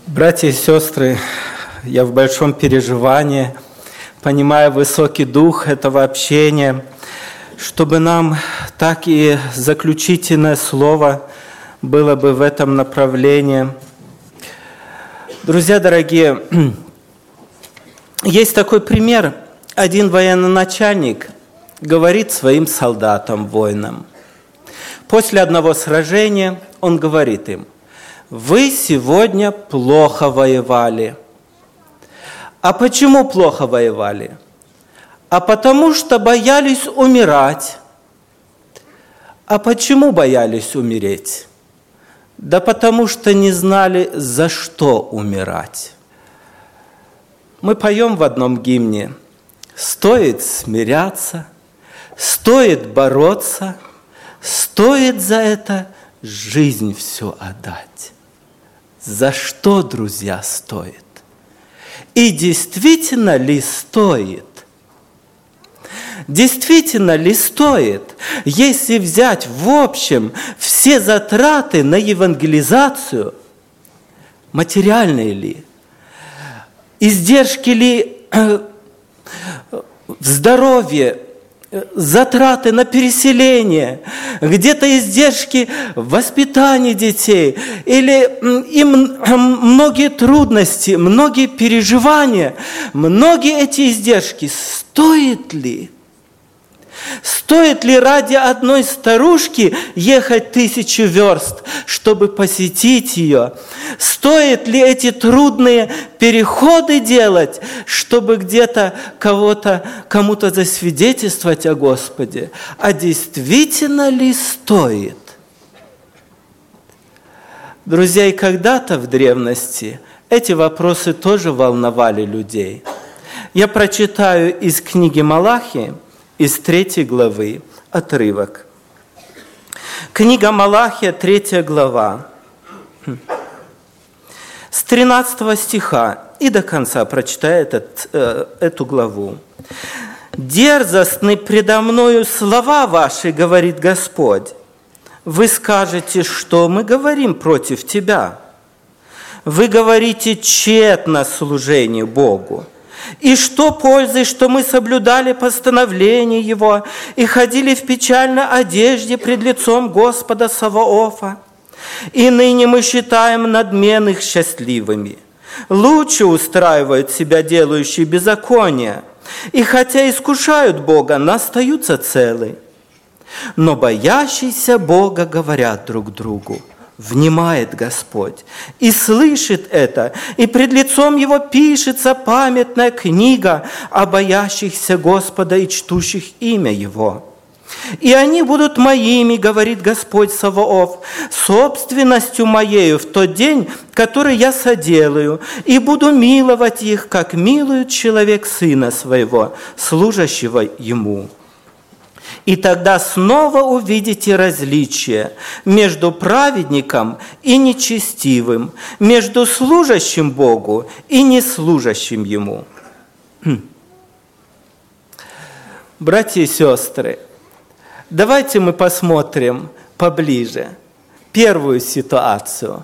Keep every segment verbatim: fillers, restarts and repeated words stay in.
Братья и сестры, я в большом переживании, понимая высокий дух этого общения, чтобы нам так и заключительное слово было бы в этом направлении. Друзья дорогие, есть такой пример. Один военачальник говорит своим солдатам, воинам. После одного сражения он говорит им: «Вы сегодня плохо воевали». А почему плохо воевали? А потому что боялись умирать. А почему боялись умереть? Да потому что не знали, за что умирать. Мы поем в одном гимне: «Стоит смиряться, стоит бороться, стоит за это жизнь всю отдать». За что, друзья, стоит? И действительно ли стоит? Действительно ли стоит, если взять в общем все затраты на евангелизацию, материальные ли, издержки ли в здоровье, затраты на переселение, где-то издержки в воспитании детей, или им многие трудности, многие переживания, многие эти издержки, стоит ли? Стоит ли ради одной старушки ехать тысячу верст, чтобы посетить ее? Стоит ли эти трудные переходы делать, чтобы где-то кого-то, кому-то засвидетельствовать о Господе? А действительно ли стоит? Друзья, и когда-то в древности эти вопросы тоже волновали людей. Я прочитаю из книги Малахии, из третьей главы, отрывок. Книга Малахия, третья глава, с тринадцатого стиха и до конца прочитаю этот, э, эту главу. «Дерзостны предо мною слова ваши, говорит Господь. Вы скажете, что мы говорим против тебя. Вы говорите тщетно служение Богу. И что пользы, что мы соблюдали постановление Его и ходили в печальной одежде пред лицом Господа Саваофа? И ныне мы считаем надменных счастливыми. Лучше устраивают себя делающие беззакония, и хотя искушают Бога, но остаются целы. Но боящиеся Бога говорят друг другу: внимает Господь и слышит это, и пред лицом Его пишется памятная книга о боящихся Господа и чтущих имя Его. И они будут моими, говорит Господь Саваоф, собственностью моею в тот день, который я соделаю, и буду миловать их, как милует человек сына своего, служащего ему. И тогда снова увидите различие между праведником и нечестивым, между служащим Богу и неслужащим Ему». Братья и сестры, давайте мы посмотрим поближе первую ситуацию.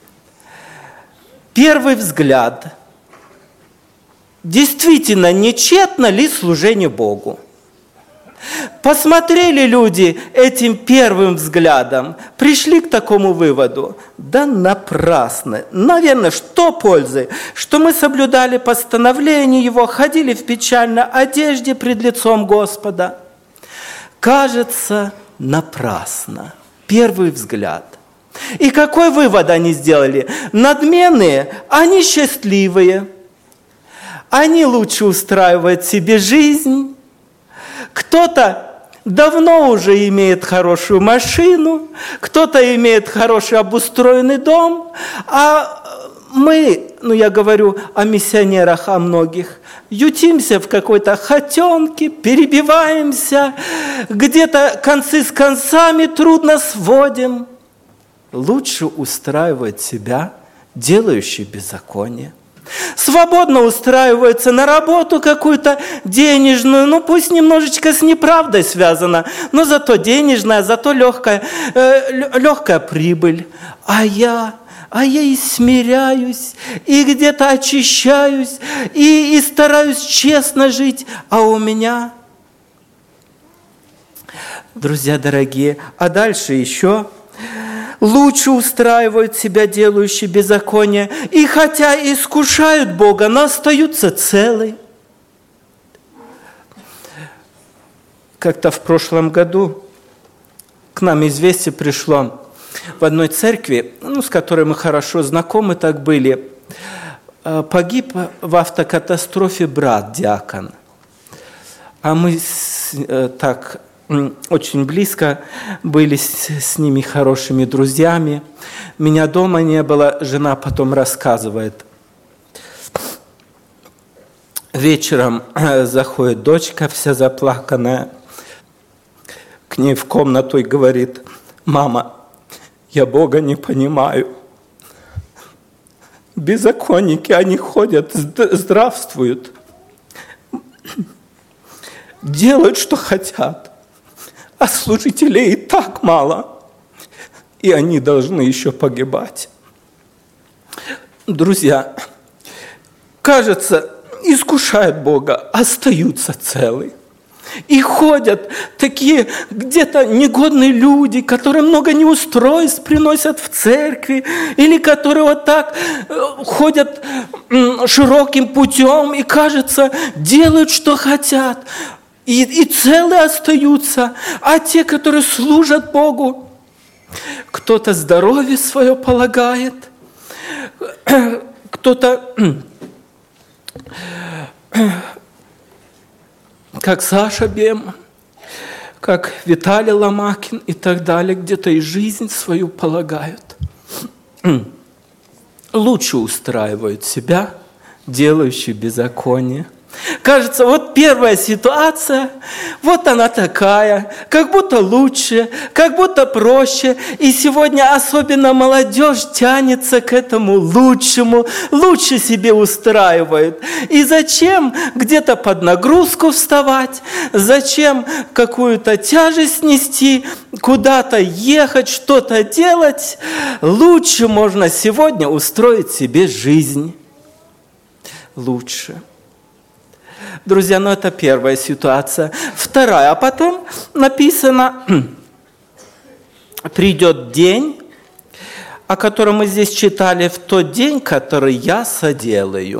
Первый взгляд. Действительно, нечетно ли служение Богу? Посмотрели люди этим первым взглядом, пришли к такому выводу: да напрасно. Наверное, что пользы? Что мы соблюдали постановление Его, ходили в печальной одежде пред лицом Господа. Кажется, напрасно. Первый взгляд. И какой вывод они сделали? Надменные, они счастливые. Они лучше устраивают себе жизнь. Кто-то давно уже имеет хорошую машину, кто-то имеет хороший обустроенный дом, а мы, ну я говорю о миссионерах, о многих, ютимся в какой-то хотенке, перебиваемся, где-то концы с концами трудно сводим. Лучше устраивать себя, делающий беззаконие. Свободно устраиваются на работу какую-то денежную, ну пусть немножечко с неправдой связано, но зато денежная, зато легкая, э, легкая прибыль. А я, а я и смиряюсь, и где-то очищаюсь, и, и стараюсь честно жить, а у меня... Друзья дорогие, а дальше еще... Лучше устраивают себя делающие беззаконие, и хотя искушают Бога, но остаются целы. Как-то в прошлом году к нам известие пришло в одной церкви, ну, с которой мы хорошо знакомы так были, погиб в автокатастрофе брат диакон. А мы так... очень близко были с, с ними хорошими друзьями. Меня дома не было, жена потом рассказывает. Вечером заходит дочка, вся заплаканная, к ней в комнату и говорит: «Мама, я Бога не понимаю. Беззаконники, они ходят, здравствуют, делают, что хотят. А служителей и так мало, и они должны еще погибать». Друзья, кажется, искушают Бога, остаются целы. И ходят такие где-то негодные люди, которые много неустройств приносят в церкви, или которые вот так ходят широким путем и, кажется, делают, что хотят. И, и целые остаются, а те, которые служат Богу, кто-то здоровье свое полагает, кто-то, как Саша Бем, как Виталий Ломакин и так далее, где-то и жизнь свою полагают. Лучше устраивают себя, делающие беззаконие. Кажется, вот первая ситуация, вот она такая, как будто лучше, как будто проще. И сегодня особенно молодежь тянется к этому лучшему, лучше себе устраивает. И зачем где-то под нагрузку вставать, зачем какую-то тяжесть нести, куда-то ехать, что-то делать? Лучше можно сегодня устроить себе жизнь. Лучше. Друзья, ну это первая ситуация. Вторая, а потом написано, придет день, о котором мы здесь читали, в тот день, который я соделаю.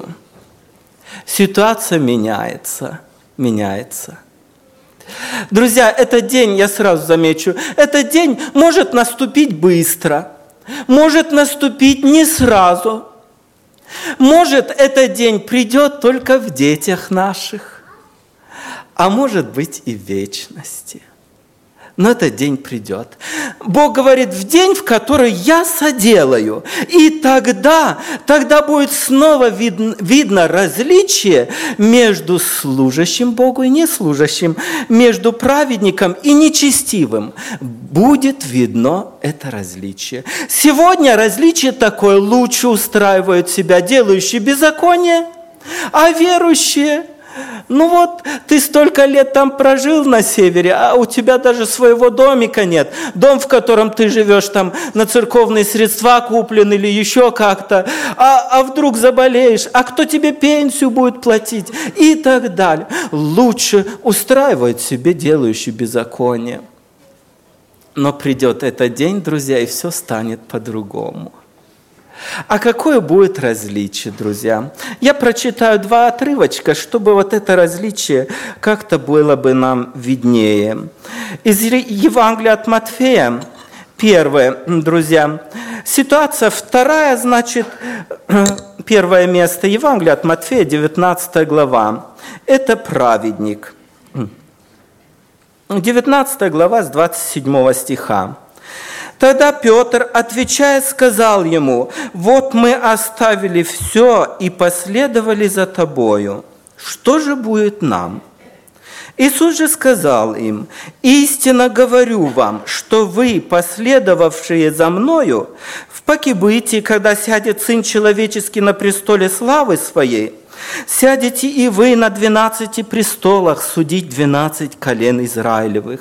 Ситуация меняется, меняется. Друзья, этот день, я сразу замечу, этот день может наступить быстро, может наступить не сразу. Может, этот день придет только в детях наших, а может быть и в вечности. Но этот день придет. Бог говорит, в день, в который я соделаю. И тогда, тогда будет снова видно, видно различие между служащим Богу и неслужащим, между праведником и нечестивым. Будет видно это различие. Сегодня различие такое: лучше устраивают себя делающие беззаконие, а верующие... Ну вот, ты столько лет там прожил на севере, а у тебя даже своего домика нет. Дом, в котором ты живешь, там на церковные средства куплен или еще как-то. А, а вдруг заболеешь, а кто тебе пенсию будет платить? И так далее. Лучше устраивать себе делающие беззаконие. Но придет этот день, друзья, и все станет по-другому. А какое будет различие, друзья? Я прочитаю два отрывочка, чтобы вот это различие как-то было бы нам виднее. Из Евангелия от Матфея, первое, друзья, ситуация вторая, значит, первое место, Евангелие от Матфея, девятнадцатая глава. Это праведник. девятнадцатая глава с двадцать седьмого стиха. Тогда Петр, отвечая, сказал ему: «Вот мы оставили все и последовали за тобою. Что же будет нам?» Иисус же сказал им: «Истинно говорю вам, что вы, последовавшие за мною, в покибытии, когда сядет Сын Человеческий на престоле славы Своей, сядете и вы на двенадцати престолах судить двенадцать колен Израилевых.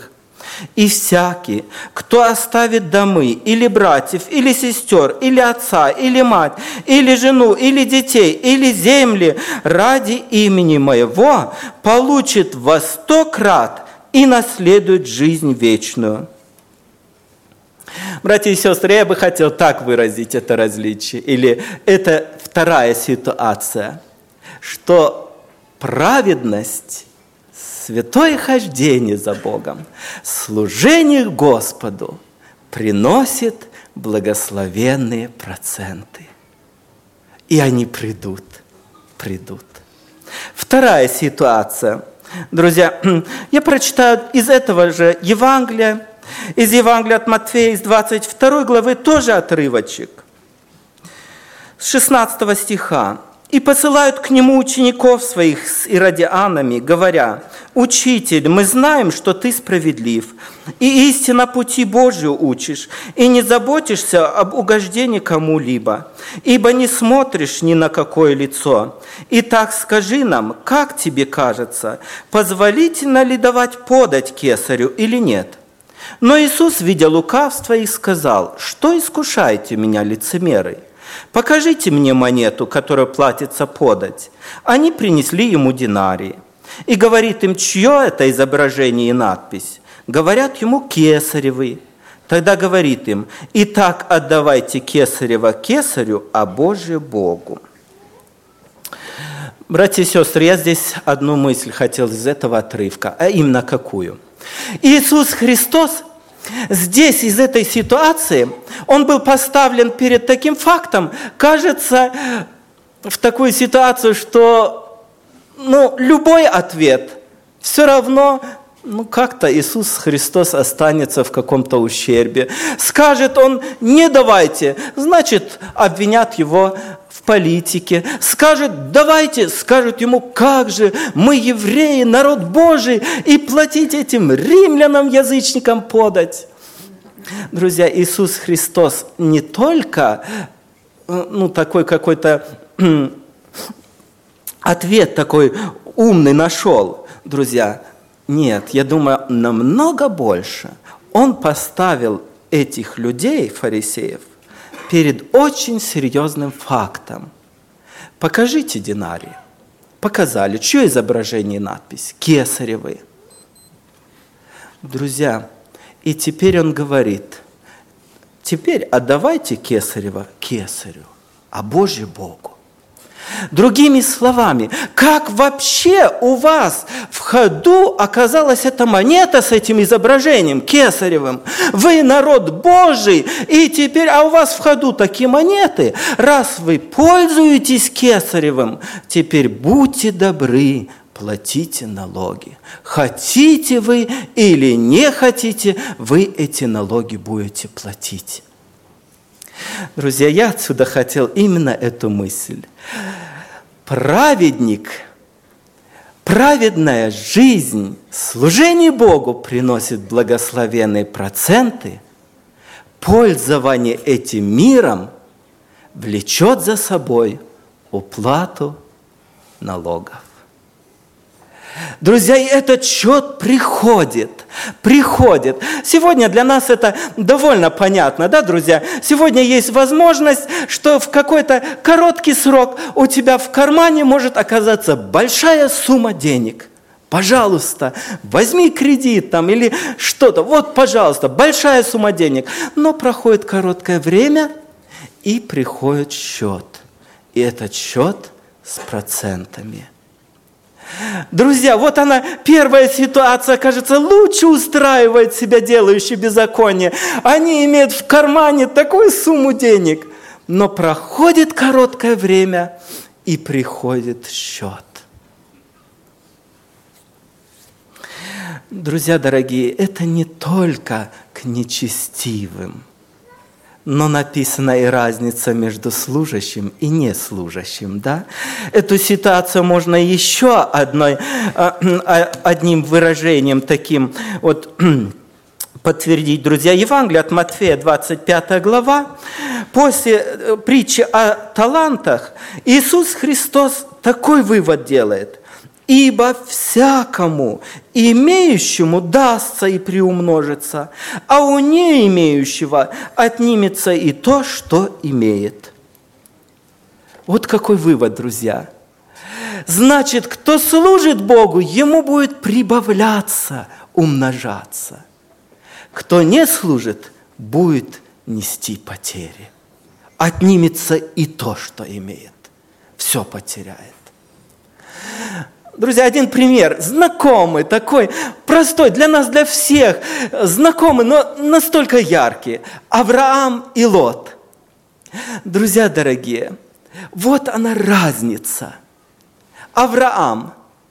И всякий, кто оставит домы, или братьев, или сестер, или отца, или мать, или жену, или детей, или земли ради имени Моего, получит во сто крат и наследует жизнь вечную». Братья и сестры, я бы хотел так выразить это различие, или это вторая ситуация, что праведность, святое хождение за Богом, служение Господу приносит благословенные проценты. И они придут, придут. Вторая ситуация. Друзья, я прочитаю из этого же Евангелия, из Евангелия от Матфея, из двадцать второй главы, тоже отрывочек, с шестнадцатого стиха. «И посылают к нему учеников своих с иродианами, говоря: Учитель, мы знаем, что ты справедлив, и истинно пути Божию учишь, и не заботишься об угождении кому-либо, ибо не смотришь ни на какое лицо. Итак, скажи нам, как тебе кажется, позволительно ли давать подать кесарю или нет?» Но Иисус, видя лукавство, и сказал: «Что искушаете меня, лицемеры? Покажите мне монету, которую платится подать». Они принесли ему динарии. И говорит им: «Чье это изображение и надпись?» Говорят ему: «Кесаревы». Тогда говорит им: «Итак, отдавайте кесарева кесарю, а Божие Богу». Братья и сестры, я здесь одну мысль хотел из этого отрывка, а именно какую? Иисус Христос здесь, из этой ситуации, Он был поставлен перед таким фактом, кажется, в такую ситуацию, что ну, любой ответ все равно, ну, как-то Иисус Христос останется в каком-то ущербе. Скажет Он: «Не давайте», значит, обвинят Его в политике. Скажет: «Давайте», скажут Ему: «Как же, мы евреи, народ Божий, и платить этим римлянам, язычникам подать». Друзья, Иисус Христос не только ну, такой какой-то ответ такой умный нашел, друзья. Нет, я думаю, намного больше. Он поставил этих людей, фарисеев, перед очень серьезным фактом. Покажите динарии. Показали. Чье изображение и надпись? Кесаревы. Друзья, и теперь он говорит: теперь отдавайте кесарева кесарю, а Божье Богу. Другими словами, как вообще у вас в ходу оказалась эта монета с этим изображением кесаревым? Вы народ Божий, и теперь, а у вас в ходу такие монеты. Раз вы пользуетесь кесаревым, теперь будьте добры, платите налоги. Хотите вы или не хотите, вы эти налоги будете платить. Друзья, я отсюда хотел именно эту мысль. Праведник, праведная жизнь, служение Богу приносит благословенные проценты, пользование этим миром влечет за собой уплату налогов. Друзья, и этот счет приходит, приходит. Сегодня для нас это довольно понятно, да, друзья? Сегодня есть возможность, что в какой-то короткий срок у тебя в кармане может оказаться большая сумма денег. Пожалуйста, возьми кредит там или что-то. Вот, пожалуйста, большая сумма денег. Но проходит короткое время, и приходит счет. И этот счет с процентами. Друзья, вот она, первая ситуация, кажется, лучше устраивает себя делающий беззаконие. Они имеют в кармане такую сумму денег, но проходит короткое время, и приходит счет. Друзья дорогие, это не только к нечестивым, но написана и разница между служащим и неслужащим, да? Эту ситуацию можно еще одной, одним выражением таким вот подтвердить, друзья. Евангелие от Матфея, двадцать пятая глава. После притчи о талантах Иисус Христос такой вывод делает. Ибо всякому имеющему дастся и приумножится, а у не имеющего отнимется и то, что имеет». Вот какой вывод, друзья. Значит, кто служит Богу, ему будет прибавляться, умножаться. Кто не служит, будет нести потери. Отнимется и то, что имеет. Все потеряет. Друзья, один пример, знакомый, такой простой, для нас, для всех, знакомый, но настолько яркий. Авраам и Лот. Друзья дорогие, вот она разница. Авраам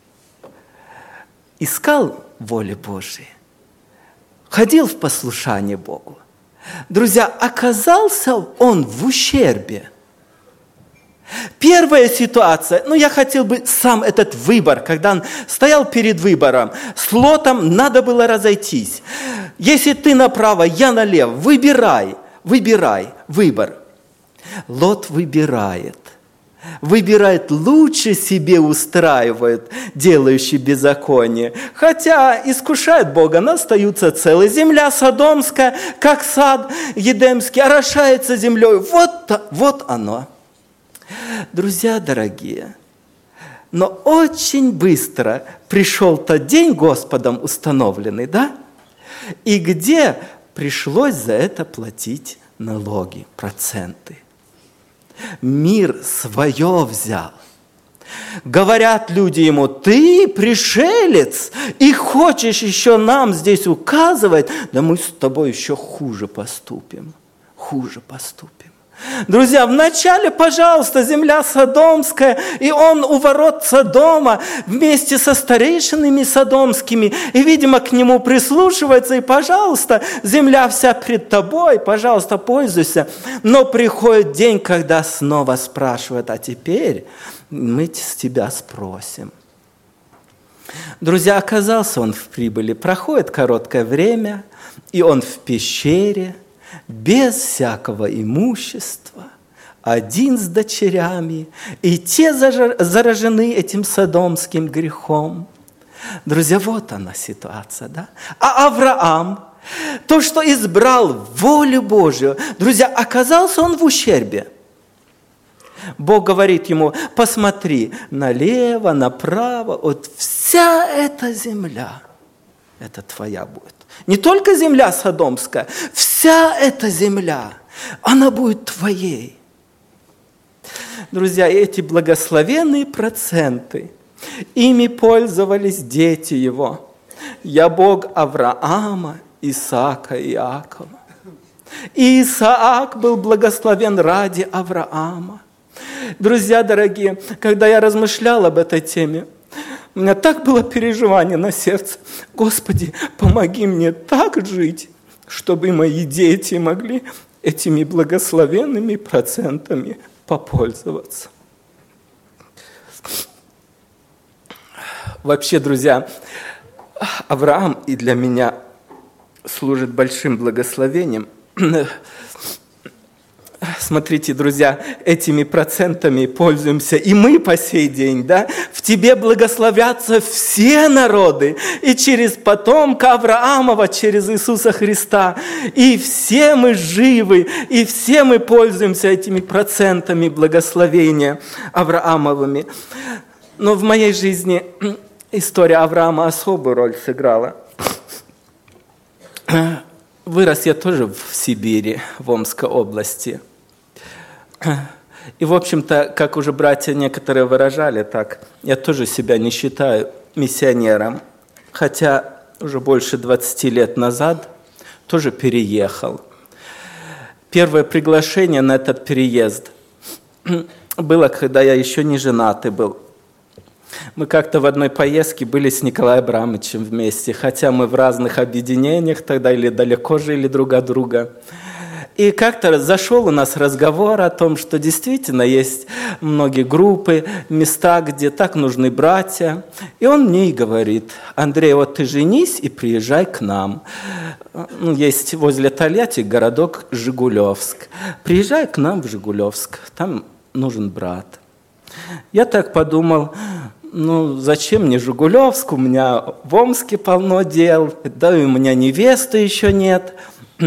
искал воли Божией, ходил в послушание Богу. Друзья, оказался он в ущербе. Первая ситуация, ну я хотел бы сам этот выбор, когда он стоял перед выбором, с Лотом надо было разойтись. Если ты направо, я налево, выбирай, выбирай, выбор. Лот выбирает. Выбирает лучше себе устраивает, делающий беззаконие. Хотя искушает Бога, но остаются целые. Земля содомская, как сад едемский, орошается землей. Вот, вот оно. Друзья дорогие, но очень быстро пришел тот день Господом установленный, да? И где пришлось за это платить налоги, проценты. Мир свое взял. Говорят люди ему: ты пришелец и хочешь еще нам здесь указывать, да мы с тобой еще хуже поступим, хуже поступим. Друзья, вначале, пожалуйста, земля содомская, и он у ворот Содома вместе со старейшинами содомскими, и, видимо, к нему прислушивается, и, пожалуйста, земля вся пред тобой, пожалуйста, пользуйся. Но приходит день, когда снова спрашивают: а теперь мы с тебя спросим. Друзья, оказался он в прибыли, проходит короткое время, и он в пещере, без всякого имущества, один с дочерями, и те заражены этим содомским грехом. Друзья, вот она ситуация, да? А Авраам, то, что избрал волю Божию, друзья, оказался он в ущербе. Бог говорит ему: посмотри налево, направо, вот вся эта земля, это твоя будет. Не только земля содомская, вся эта земля, она будет твоей. Друзья, эти благословенные проценты, ими пользовались дети его. Я Бог Авраама, Исаака и Иакова. И Исаак был благословен ради Авраама. Друзья дорогие, когда я размышлял об этой теме, у меня так было переживание на сердце. Господи, помоги мне так жить, чтобы мои дети могли этими благословенными процентами попользоваться. Вообще, друзья, Авраам и для меня служит большим благословением. Смотрите, друзья, этими процентами пользуемся и мы по сей день, да? В тебе благословятся все народы, и через потомка Авраамова, через Иисуса Христа, и все мы живы, и все мы пользуемся этими процентами благословения Авраамовыми. Но в моей жизни история Авраама особую роль сыграла. Вырос я тоже в Сибири, в Омской области. И, в общем-то, как уже братья некоторые выражали так, я тоже себя не считаю миссионером, хотя уже больше двадцати лет назад тоже переехал. Первое приглашение на этот переезд было, когда я еще не женатый был. Мы как-то в одной поездке были с Николаем Абрамовичем вместе, хотя мы в разных объединениях тогда или далеко жили друг от друга. И как-то зашел у нас разговор о том, что действительно есть многие группы, места, где так нужны братья. И он мне и говорит: Андрей, вот ты женись и приезжай к нам. Есть возле Тольятти городок Жигулевск. Приезжай к нам в Жигулевск, там нужен брат. Я так подумал, ну, зачем мне Жигулевск, у меня в Омске полно дел, да и у меня невесты еще нет.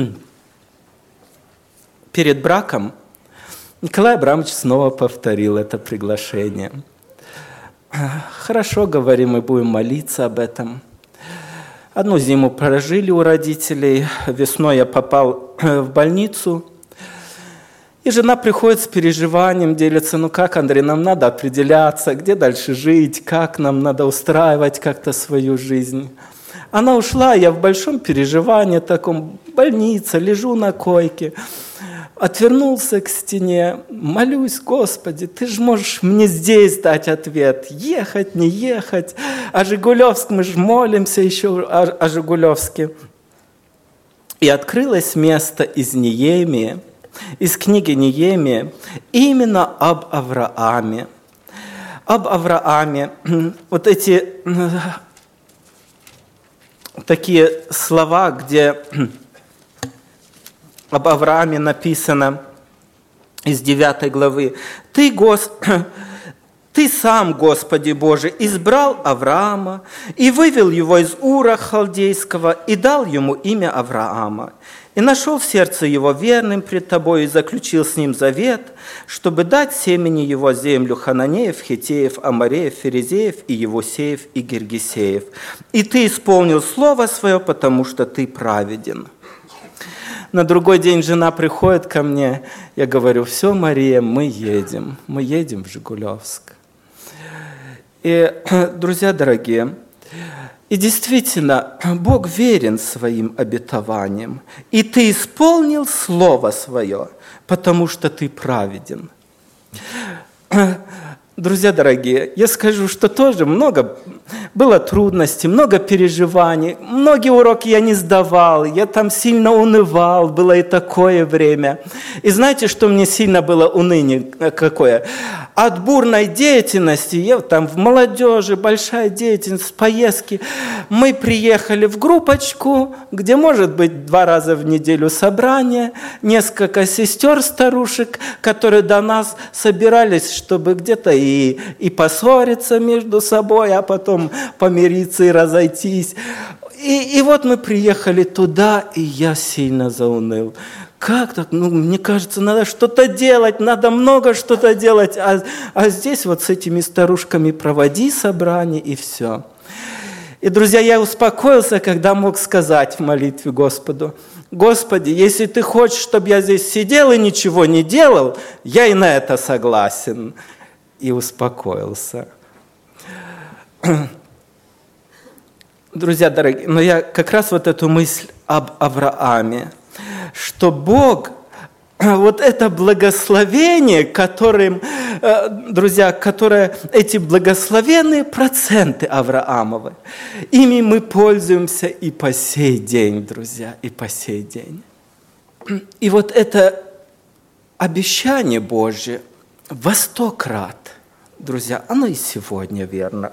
Перед браком Николай Абрамович снова повторил это приглашение. Хорошо, говорим, мы будем молиться об этом. Одну зиму прожили у родителей, весной я попал в больницу, и жена приходит с переживанием, делится, ну как, Андрей, нам надо определяться, где дальше жить, как нам надо устраивать как-то свою жизнь. Она ушла, я в большом переживании, таком, больница, лежу на койке, отвернулся к стене, молюсь, Господи, Ты же можешь мне здесь дать ответ, ехать, не ехать. О Жигулевск мы же молимся еще о, о Жигулевске. И открылось место из Неемии, из книги Неемии, именно об Аврааме. Об Аврааме. Вот эти такие слова, где об Аврааме написано из девятой главы. Ты, Гос... Ты сам, Господи Боже, избрал Авраама и вывел его из Ура Халдейского и дал ему имя Авраама. И нашел в сердце его верным пред Тобой и заключил с ним завет, чтобы дать семени его землю Хананеев, Хитеев, Амореев, Ферезеев и Евусеев и Гиргисеев. И Ты исполнил слово свое, потому что Ты праведен. На другой день жена приходит ко мне, я говорю, все, Мария, мы едем, мы едем в Жигулевск. И, друзья дорогие, и действительно, Бог верен своим обетованиям, и Ты исполнил слово свое, потому что Ты праведен. Друзья дорогие, я скажу, что тоже много было трудностей, много переживаний. Многие уроки я не сдавал, я там сильно унывал, было и такое время. И знаете, что мне сильно было уныние какое? От бурной деятельности, я там в молодежи, большая деятельность, поездки. Мы приехали в группочку, где может быть два раза в неделю собрание, несколько сестер-старушек, которые до нас собирались, чтобы где-то и, и поссориться между собой, а потом помириться и разойтись. И, и вот мы приехали туда, и я сильно зауныл. Как так? Ну, мне кажется, надо что-то делать, надо много что-то делать, а, а здесь вот с этими старушками проводи собрание, и все. И, друзья, я успокоился, когда мог сказать в молитве Господу, Господи, если Ты хочешь, чтобы я здесь сидел и ничего не делал, я и на это согласен. И успокоился. Друзья дорогие, но я как раз вот эту мысль об Аврааме, что Бог, вот это благословение, которым, друзья, которое, эти благословенные проценты Авраамовы, ими мы пользуемся и по сей день, друзья, и по сей день. И вот это обещание Божье во сто крат, друзья, оно и сегодня верно.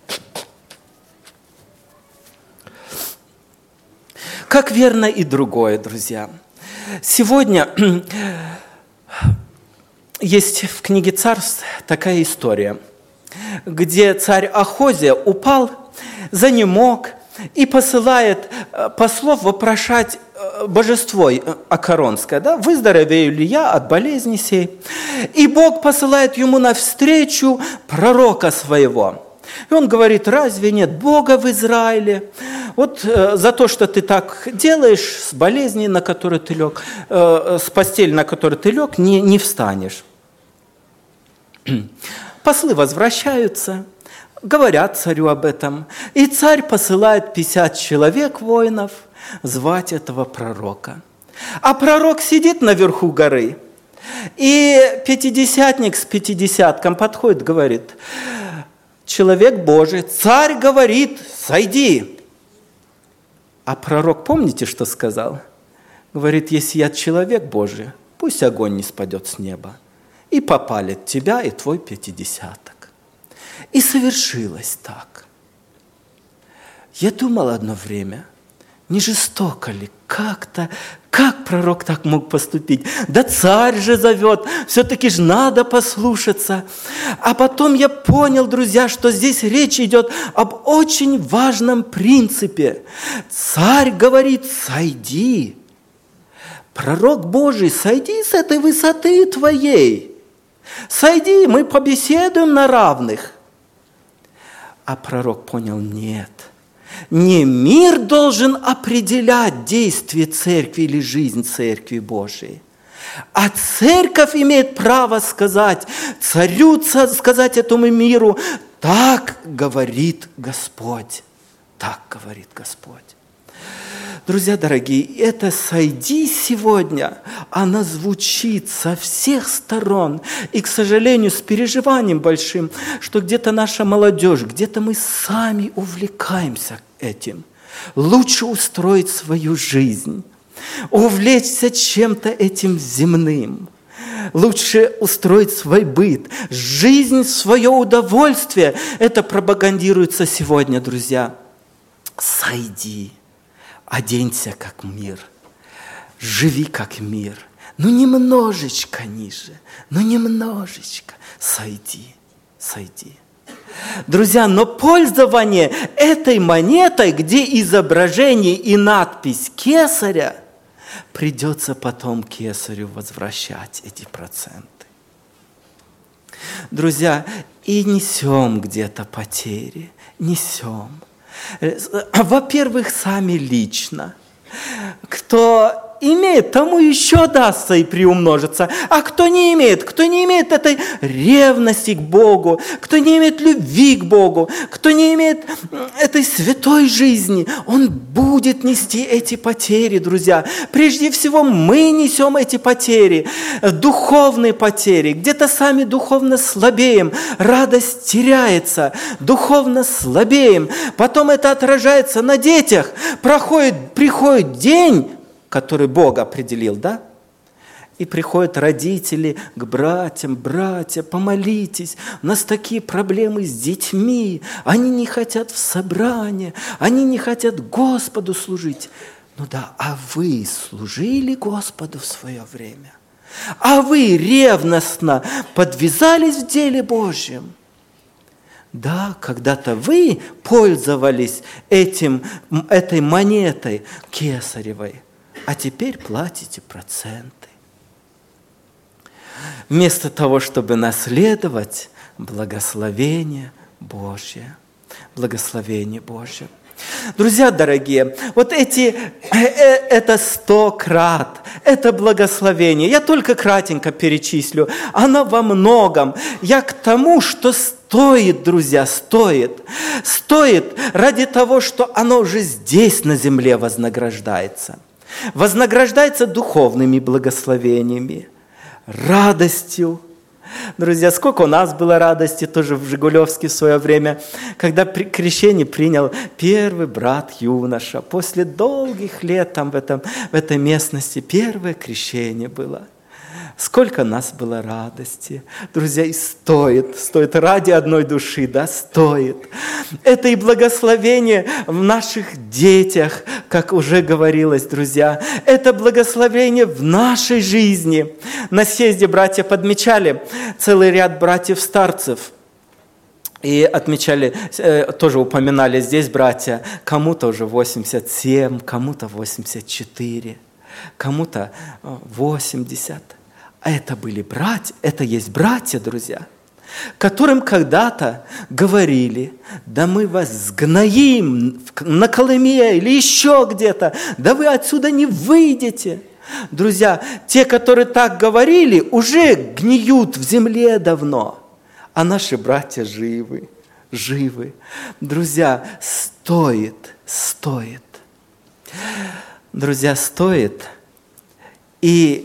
Как верно и другое, друзья. Сегодня есть в книге Царств такая история, где царь Ахозия упал, занемог и посылает послов вопрошать божество Акаронское, да, выздоровею ли я от болезни сей. И Бог посылает ему навстречу пророка своего. И он говорит, разве нет Бога в Израиле? Вот э, за то, что ты так делаешь, с болезней, на которую ты лег, э, с постели, на которую ты лег, не, не встанешь. Послы возвращаются, говорят царю об этом. И царь посылает пятьдесят человек воинов звать этого пророка. А пророк сидит наверху горы, и пятидесятник с пятидесятком подходит, говорит, человек Божий, царь говорит, сойди. А пророк, помните, что сказал? Говорит, если я человек Божий, пусть огонь не спадет с неба и попалит тебя и твой пятидесяток. И совершилось так. Я думал одно время, Не жестоко ли? Как-то, как пророк так мог поступить? Да царь же зовет, все-таки же надо послушаться. А потом я понял, друзья, что здесь речь идет об очень важном принципе. Царь говорит: сойди. Пророк Божий, сойди с этой высоты твоей. Сойди, мы побеседуем на равных. А пророк понял: нет. Не мир должен определять действие церкви или жизнь церкви Божией, а церковь имеет право сказать, царю сказать этому миру: так говорит Господь, так говорит Господь. Друзья дорогие, это «сойди» сегодня, она звучит со всех сторон. И, к сожалению, с переживанием большим, что где-то наша молодежь, где-то мы сами увлекаемся этим. Лучше устроить свою жизнь, увлечься чем-то этим земным. Лучше устроить свой быт, жизнь, свое удовольствие. Это пропагандируется сегодня, друзья. Сойди. Оденься, как мир, живи, как мир, ну немножечко ниже, ну немножечко, сойди, сойди. Друзья, но пользование этой монетой, где изображение и надпись кесаря, придется потом кесарю возвращать эти проценты. Друзья, и несем где-то потери, несем. Во-первых, сами лично. Кто имеет, тому еще дастся и приумножится. А кто не имеет, кто не имеет этой ревности к Богу, кто не имеет любви к Богу, кто не имеет этой святой жизни, он будет нести эти потери, друзья. Прежде всего, мы несем эти потери, духовные потери. Где-то сами духовно слабеем, радость теряется, духовно слабеем. Потом это отражается на детях. Проходит, приходит день, который Бог определил, да? И приходят родители к братьям: братья, помолитесь, у нас такие проблемы с детьми, они не хотят в собрание, они не хотят Господу служить. Ну да, а вы служили Господу в свое время? А вы ревностно подвязались в деле Божьем? Да, когда-то вы пользовались этим, этой монетой кесаревой, а теперь платите проценты. Вместо того, чтобы наследовать благословение Божье. Благословение Божье. Друзья дорогие, вот эти, это сто крат, это благословение. Я только кратенько перечислю. Оно во многом. Я к тому, что стоит, друзья, стоит. Стоит ради того, что оно уже здесь на земле вознаграждается. Вознаграждается духовными благословениями, радостью. Друзья, сколько у нас было радости тоже в Жигулевске в свое время, когда при крещение принял первый брат-юноша. После долгих лет там в, этом, в этой местности первое крещение было. Сколько нас было радости. Друзья, и стоит, стоит ради одной души, да, стоит. Это и благословение в наших детях, как уже говорилось, друзья. Это благословение в нашей жизни. На съезде братья подмечали целый ряд братьев-старцев. И отмечали, тоже упоминали здесь братья, кому-то уже восемьдесят семь, кому-то восемьдесят четыре, кому-то восемьдесят. А это были братья, это есть братья, друзья, которым когда-то говорили: да мы вас сгноим на Колыме или еще где-то, да вы отсюда не выйдете. Друзья, те, которые так говорили, уже гниют в земле давно, а наши братья живы, живы. Друзья, стоит, стоит. Друзья, стоит. И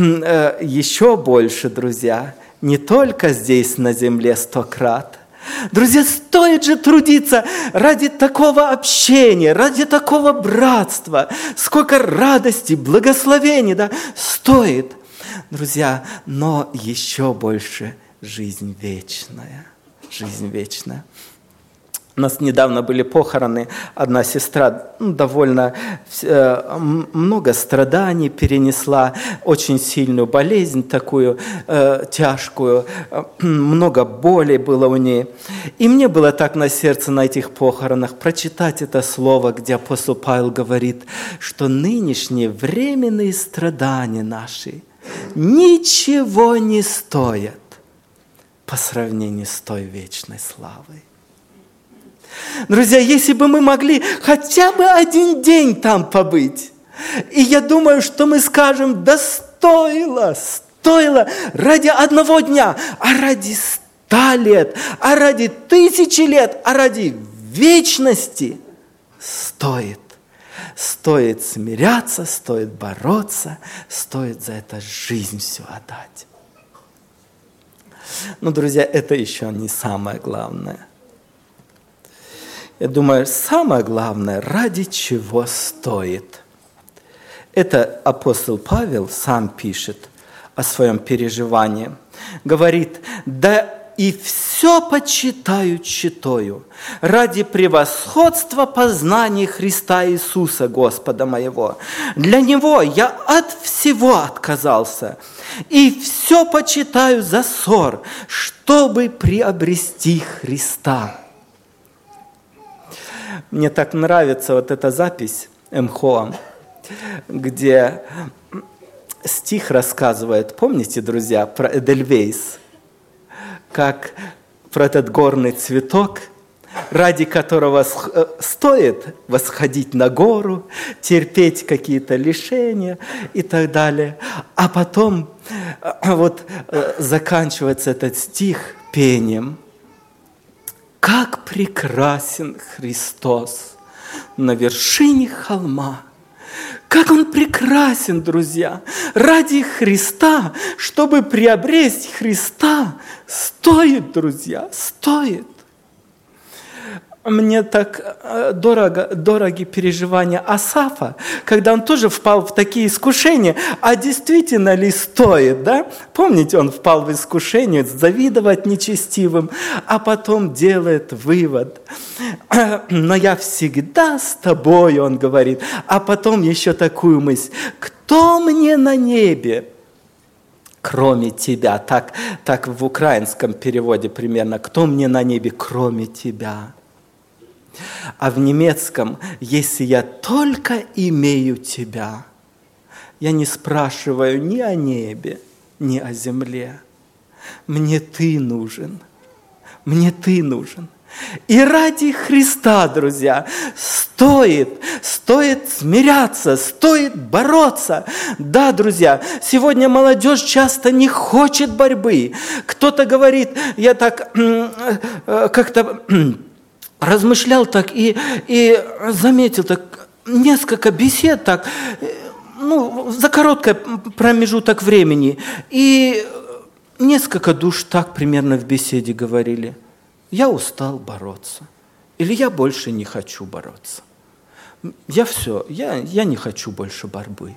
еще больше, друзья, не только здесь на земле сто крат. Друзья, стоит же трудиться ради такого общения, ради такого братства. Сколько радости, благословений, да, стоит. Друзья, но еще больше жизнь вечная. Жизнь вечная. У нас недавно были похороны. Одна сестра ну, довольно э, много страданий перенесла, очень сильную болезнь такую э, тяжкую, э, много боли было у ней. И мне было так на сердце на этих похоронах прочитать это слово, где апостол Павел говорит, что нынешние временные страдания наши ничего не стоят по сравнению с той вечной славой. Друзья, если бы мы могли хотя бы один день там побыть, и я думаю, что мы скажем, да стоило, стоило ради одного дня, а ради ста лет, а ради тысячи лет, а ради вечности стоит. Стоит смиряться, стоит бороться, стоит за это жизнь всю отдать. Но, друзья, это еще не самое главное. Я думаю, самое главное, ради чего стоит. Это апостол Павел сам пишет о своем переживании. Говорит, да и все почитаю читаю ради превосходства познания Христа Иисуса, Господа моего. Для Него я от всего отказался, и все почитаю за ссор, чтобы приобрести Христа. Мне так нравится вот эта запись МХО, где стих рассказывает, помните, друзья, про Эдельвейс, как про этот горный цветок, ради которого стоит восходить на гору, терпеть какие-то лишения и так далее. А потом вот заканчивается этот стих пением. Как прекрасен Христос на вершине холма! Как Он прекрасен, друзья! Ради Христа, чтобы приобрести Христа, стоит, друзья, стоит. Мне так дорого, дороги переживания Асафа, когда он тоже впал в такие искушения. А действительно ли стоит, да? Помните, он впал в искушение завидовать нечестивым, а потом делает вывод. Но я всегда с тобой, он говорит. А потом еще такую мысль. Кто мне на небе, кроме тебя? Так, так в украинском переводе примерно. Кто мне на небе, кроме тебя? А в немецком, если я только имею тебя, я не спрашиваю ни о небе, ни о земле. Мне ты нужен. Мне ты нужен. И ради Христа, друзья, стоит, стоит смиряться, стоит бороться. Да, друзья, сегодня молодежь часто не хочет борьбы. Кто-то говорит, я так как-то размышлял так и, и заметил так несколько бесед так, ну, за короткий промежуток времени. И несколько душ так примерно в беседе говорили. Я устал бороться. Или я больше не хочу бороться. Я все, я, я не хочу больше борьбы.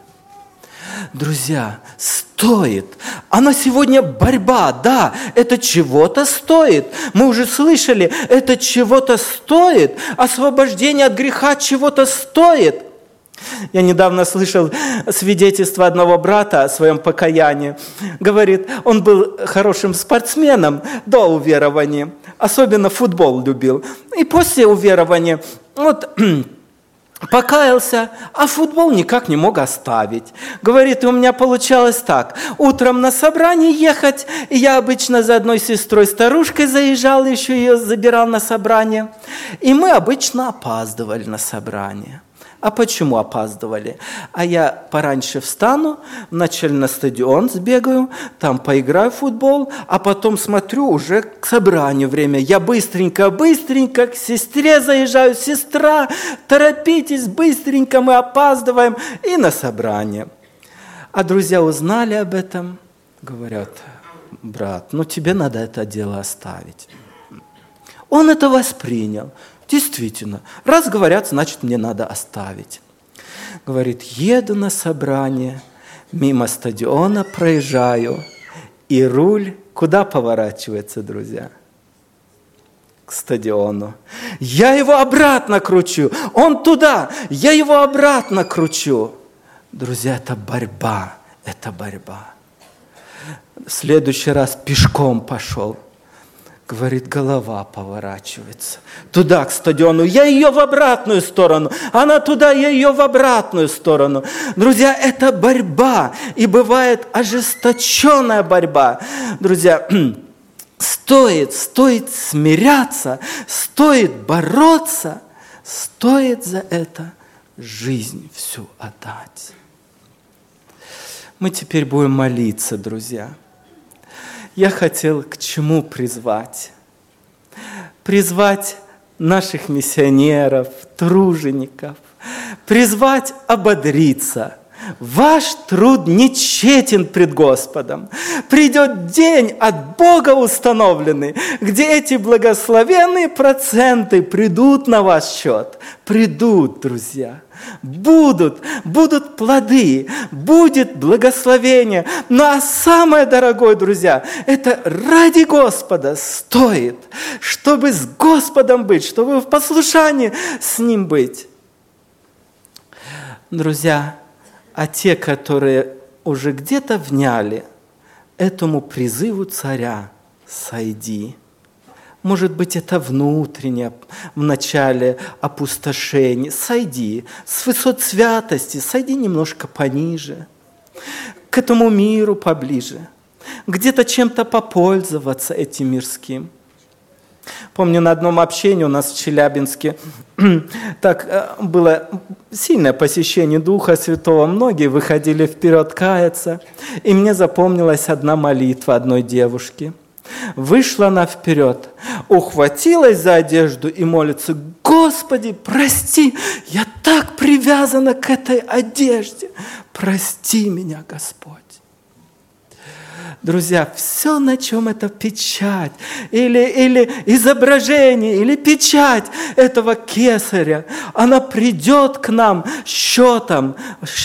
Друзья, стоит. Она сегодня борьба, да, это чего-то стоит. Мы уже слышали, это чего-то стоит. Освобождение от греха чего-то стоит. Я недавно слышал свидетельство одного брата о своем покаянии. Говорит, он был хорошим спортсменом до уверования. Особенно футбол любил. И после уверования вот покаялся, а футбол никак не мог оставить. Говорит, у меня получалось так. Утром на собрание ехать, и я обычно за одной сестрой-старушкой заезжал, еще ее забирал на собрание. И мы обычно опаздывали на собрание. А почему опаздывали? А я пораньше встану, вначале на стадион сбегаю, там поиграю в футбол, а потом смотрю уже к собранию время. Я быстренько-быстренько к сестре заезжаю. Сестра, торопитесь, быстренько мы опаздываем. И на собрание. А друзья узнали об этом, говорят, брат, ну тебе надо это дело оставить. Он это воспринял. Действительно, раз говорят, значит, мне надо оставить. Говорит, еду на собрание, мимо стадиона проезжаю, и руль куда поворачивается, друзья? К к стадиону. Я его обратно кручу. Он туда, я его обратно кручу. Друзья, это борьба, это борьба. В следующий раз пешком пошел. Говорит, голова поворачивается. Туда, к стадиону. Я ее в обратную сторону. Она туда, я ее в обратную сторону. Друзья, это борьба. И бывает ожесточенная борьба. Друзья, стоит, стоит смиряться, стоит бороться, стоит за это жизнь всю отдать. Мы теперь будем молиться, друзья. Я хотел к чему призвать? Призвать наших миссионеров, тружеников, призвать ободриться. Ваш труд не тщетен пред Господом. Придет день от Бога установленный, где эти благословенные проценты придут на ваш счет. Придут, друзья. Будут, будут плоды, будет благословение. Ну а самое дорогое, друзья, это ради Господа стоит, чтобы с Господом быть, чтобы в послушании с Ним быть. Друзья, а те, которые уже где-то вняли этому призыву царя, сойди. Может быть, это внутреннее, в начале опустошения. Сойди с высот святости, сойди немножко пониже, к этому миру поближе, где-то чем-то попользоваться этим мирским. Помню, на одном общении у нас в Челябинске так было сильное посещение Духа Святого. Многие выходили вперед каяться. И мне запомнилась одна молитва одной девушки. Вышла она вперед, ухватилась за одежду и молится: «Господи, прости, я так привязана к этой одежде. Прости меня, Господь». Друзья, все, на чем эта печать, или, или изображение, или печать этого кесаря, она придет к нам счетом,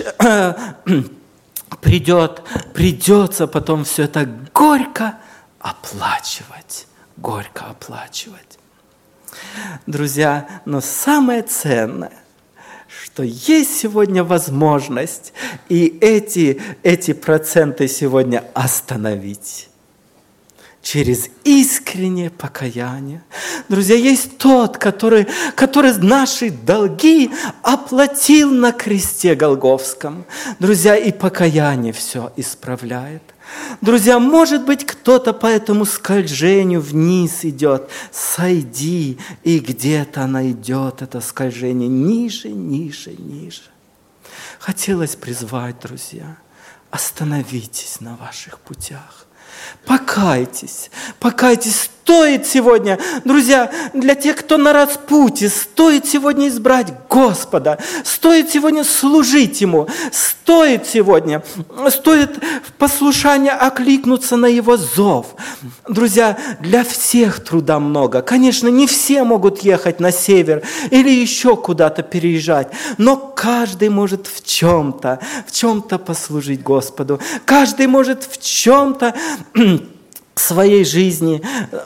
придет, придется потом все это горько оплачивать, горько оплачивать. Друзья, но самое ценное, что есть сегодня возможность и эти, эти проценты сегодня остановить через искреннее покаяние. Друзья, есть тот, который, который наши долги оплатил на кресте Голгофском. Друзья, и покаяние все исправляет. Друзья, может быть, кто-то по этому скольжению вниз идет. Сойди, и где-то она идет, это скольжение, ниже, ниже, ниже. Хотелось призвать, друзья, остановитесь на ваших путях. Покайтесь, покайтесь. Стоит сегодня, друзья, для тех, кто на распутье, стоит сегодня избрать Господа, стоит сегодня служить Ему, стоит сегодня, стоит в послушании окликнуться на Его зов. Друзья, для всех труда много. Конечно, не все могут ехать на север или еще куда-то переезжать, но каждый может в чем-то, в чем-то послужить Господу. Каждый может в чем-то своей жизни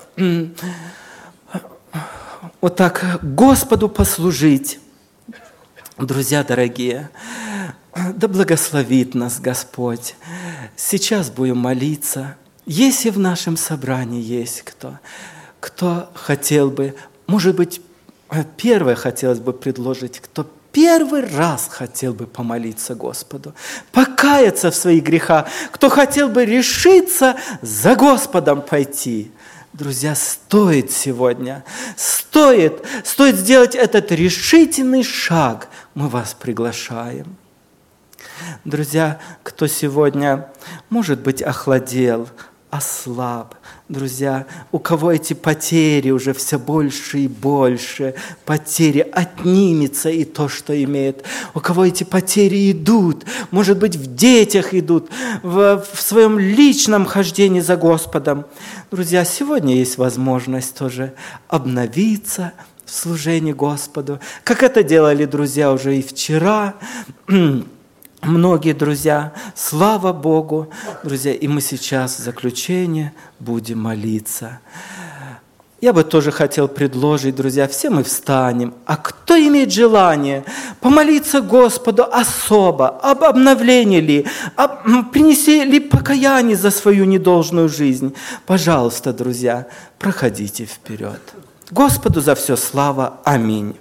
вот так Господу послужить. Друзья дорогие, да благословит нас Господь. Сейчас будем молиться. Если в нашем собрании есть кто, кто хотел бы, может быть, первое хотелось бы предложить, кто первый раз хотел бы помолиться Господу, покаяться в своих грехах, кто хотел бы решиться за Господом пойти. Друзья, стоит сегодня, стоит, стоит сделать этот решительный шаг. Мы вас приглашаем. Друзья, кто сегодня, может быть, охладел, ослаб, друзья, у кого эти потери уже все больше и больше, потери отнимется и то, что имеет, у кого эти потери идут, может быть, в детях идут, в, в своем личном хождении за Господом. Друзья, сегодня есть возможность тоже обновиться в служении Господу, как это делали, друзья, уже и вчера. Многие, друзья, слава Богу, друзья, и мы сейчас в заключение будем молиться. Я бы тоже хотел предложить, друзья, все мы встанем. А кто имеет желание помолиться Господу особо, об обновлении ли, об, принеси ли покаяние за свою недолжную жизнь, пожалуйста, друзья, проходите вперед. Господу за все слава. Аминь.